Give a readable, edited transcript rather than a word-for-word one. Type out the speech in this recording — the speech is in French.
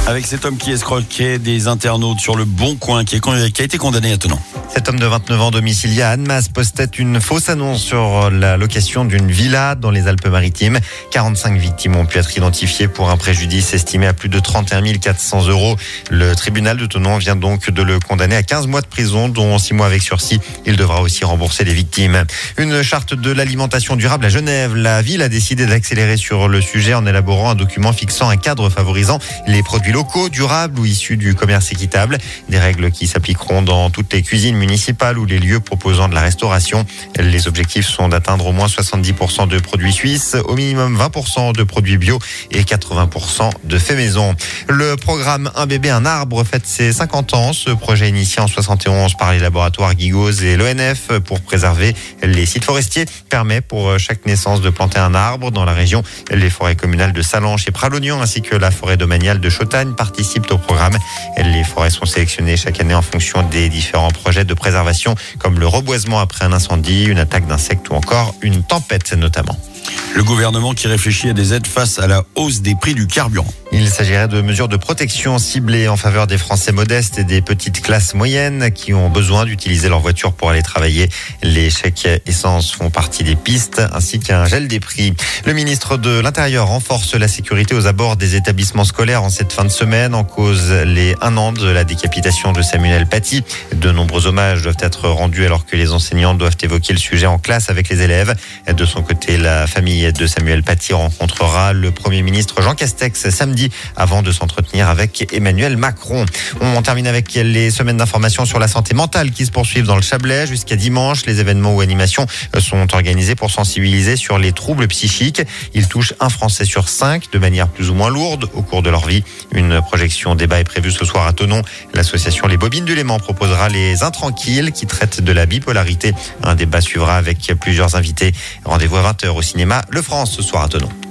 Avec cet homme qui escroquait des internautes sur le Bon Coin, qui a été condamné à Thonon. Cet homme de 29 ans domicilié à Annemasse postait une fausse annonce sur la location d'une villa dans les Alpes-Maritimes. 45 victimes ont pu être identifiées pour un préjudice estimé à plus de 31 400 €. Le tribunal de Thonon vient donc de le condamner à 15 mois de prison, dont 6 mois avec sursis. Il devra aussi rembourser les victimes. Une charte de l'alimentation durable à Genève. La ville a décidé d'accélérer sur le sujet en élaborant un document fixant un cadre favorisant les produits locaux, durables ou issus du commerce équitable. Des règles qui s'appliqueront dans toutes les cuisines municipales ou les lieux proposant de la restauration. Les objectifs sont d'atteindre au moins 70% de produits suisses, au minimum 20% de produits bio et 80% de faits maison. Le programme Un bébé, un arbre fête ses 50 ans. Ce projet initié en 71 par les laboratoires Guigos et l'ONF pour préserver les sites forestiers permet pour chaque naissance de planter un arbre. Dans la région, les forêts communales de Salanches et Pralognan ainsi que la forêt domaniale de Chautagne participent au programme. Les forêts sont sélectionnées chaque année en fonction des différents projets de préservation comme le reboisement après un incendie, une attaque d'insectes ou encore une tempête notamment. Le gouvernement qui réfléchit à des aides face à la hausse des prix du carburant. Il s'agirait de mesures de protection ciblées en faveur des Français modestes et des petites classes moyennes qui ont besoin d'utiliser leur voiture pour aller travailler. Les chèques essence font partie des pistes ainsi qu'un gel des prix. Le ministre de l'Intérieur renforce la sécurité aux abords des établissements scolaires en cette fin de semaine. En cause les 1 an de la décapitation de Samuel Paty. De nombreux hommages doivent être rendus alors que les enseignants doivent évoquer le sujet en classe avec les élèves. De son côté, la famille de Samuel Paty rencontrera le Premier ministre Jean Castex samedi avant de s'entretenir avec Emmanuel Macron. On termine avec les semaines d'information sur la santé mentale qui se poursuivent dans le Chablais. Jusqu'à dimanche, les événements ou animations sont organisés pour sensibiliser sur les troubles psychiques. Ils touchent un Français sur 5 de manière plus ou moins lourde au cours de leur vie. Une projection débat est prévue ce soir à Thonon. L'association Les Bobines du Léman proposera Les Intranquilles qui traitent de la bipolarité. Un débat suivra avec plusieurs invités. Rendez-vous à 20h au cinéma Le France ce soir à Thonon.